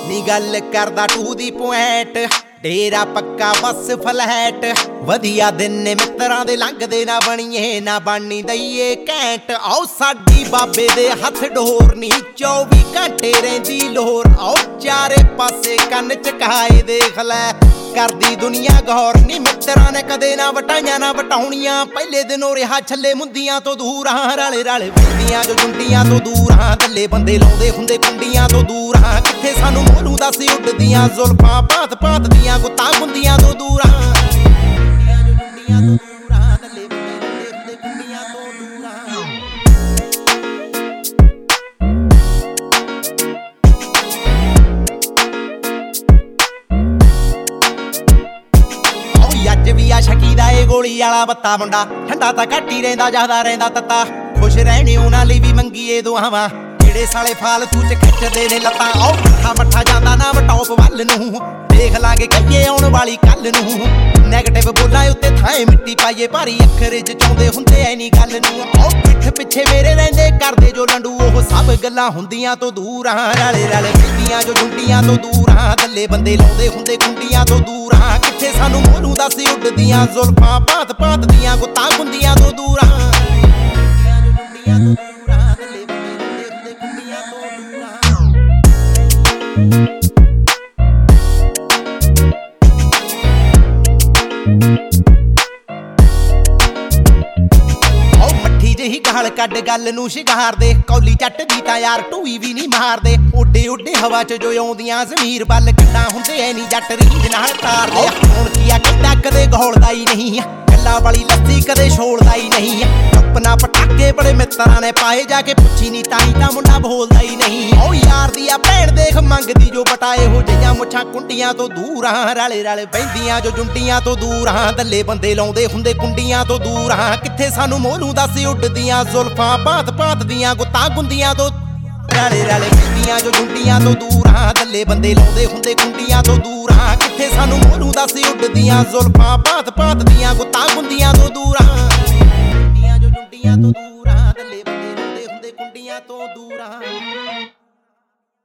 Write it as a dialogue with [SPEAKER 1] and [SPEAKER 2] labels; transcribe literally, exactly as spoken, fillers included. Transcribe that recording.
[SPEAKER 1] नी गल करदा to the point डेरा पक्का बस फ्लैट वधिया दिन ने मित्रां दे लंघदे ना बणीए ना बानी दईए घैंट आओ साडी बाबे दे हथ डोर नी चौबी घंटे रहिंदी लोर आओ चारे पासे कन्न चकाए देख लै करदी दुनिया गौर नी मित्रां ने कदे ना वटाइयां ना वटाउणियां पहले दिनों रिहा छल्ले मुंदियां तो दूर हां रले रले बंदियां जो जुंडियां तो दूर हां दल्ले बंदे लाउंदे हुंदे कुंडियां तो दूर हां किथे सानू मोनू दस उड्डदियां जुल्फां भात भात दियां गुत्तां गुंदियां तो दूर हां बंदियां जो जुंडियां तो दूर हां दल्ले बंदे लाउंदे हुंदे कुंडियां तो दूर हां अज भी आ शकी दा ए गोली वाला बत्ता मुंडा ठंडा तां घट ही रहिंदा ज्यादा रहिंदा तत्ता खुश रहने उन्हां लई भी मंगीए दुआवां जेड़े साले फालतू च खिचदे ने लत्तां आओ मट्ठा मट्ठा जांदा ना टॉप वल नूं देख लांगे कहिए आउण वाली कल नूं नैगेटिव बोलां उत्ते थाए मिट्टी पाइए भारी अखर च चाहुंदे हुंदे ऐ नी गल नूं आओ पिठ पिछे मेरे रहिंदे करदे जो लंडू ओह सब गल्लां हुंदियां तो दूर हां रले रले बंदियां जो जुंडियां तो दूर हां दल्ले बंदे लाउंदे हुंदे कुंडियां तो दूर हां किथे सानू मोनू दस उड्डदियां जुल्फां भात भात दियां गुत्तां गुंदियां तो दूर हां बंदियां जो जुंडियां तो दूर हां दल्ले बंदे लाउंदे हुंदे कुंडियां तो दूर हां ही गल कड गल नूं शिगार दे कौली चट दी तां यार टूई भी नहीं मारदे उड्डे उड्डे हवा च जो आउंदियां ज़मीर बल किन्ना हुंदे ऐ नी जट रीझ नाल तारदे हुण किया किड्डा कदे घोलदा ही नहीं गल्लां वाली लस्सी कदे छोड़दा ही नहीं अपना पटाके बड़े मित्रां ने पाए जाके पुछी नी ताई तां मुंडा बोलदा ही नहीं ओ यार दी आ भैण देख मंगदी जो बटाए हो जिहियां मुछां कुंडियां तो दूर हां रले रले बहिंदियां जो जुंडियां तो दूर हां दल्ले बंदे लाउंदे हुंदे कुंडियां तो दूर हां किथे सानू मोनू दस उड्डदियां जुल्फां भात भात दियां गुत्तां गुंदियां तो रले रले बहिंदियां जो जुंडियां तो दूर हां दल्ले बंदे लाउंदे हुंदे कुंडियां तो दूर हां किथे सानू मोनू दस उड्डदियां जुल्फां भात भात दियां गुत्तां गुंदियां तो दूर हां बहिंदियां जो जुंडियां तो दूर हां दल्ले बंदे लाउंदे हुंदे कुंडियां तो दूर हां।